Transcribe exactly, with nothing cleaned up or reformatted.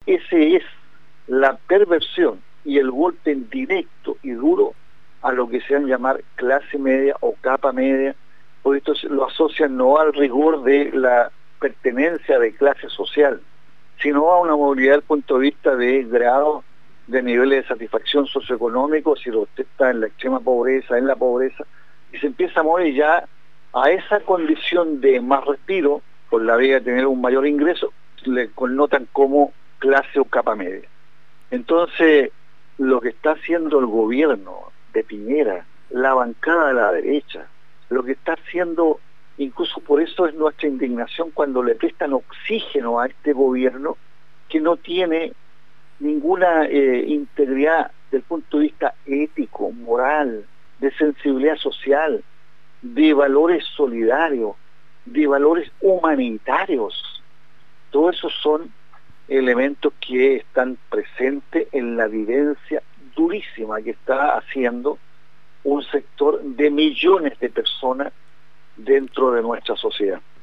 ese es la perversión y el golpe directo y duro a lo que se han llamar clase media o capa media, porque esto lo asocian no al rigor de la pertenencia de clase social, sino a una movilidad desde el punto de vista de grado, de niveles de satisfacción socioeconómico, si usted está en la extrema pobreza, en la pobreza, y se empieza a mover ya a esa condición de más respiro, por la vía de tener un mayor ingreso, le connotan como clase o capa media. Entonces, lo que está haciendo el gobierno de Piñera, la bancada de la derecha, lo que está haciendo, incluso por eso es nuestra indignación cuando le prestan oxígeno a este gobierno que no tiene ninguna eh, integridad del punto de vista ético, moral, de sensibilidad social, de valores solidarios, de valores humanitarios. Todos esos son elementos que están presentes en la vivencia durísima que está haciendo un sector de millones de personas dentro de nuestra sociedad.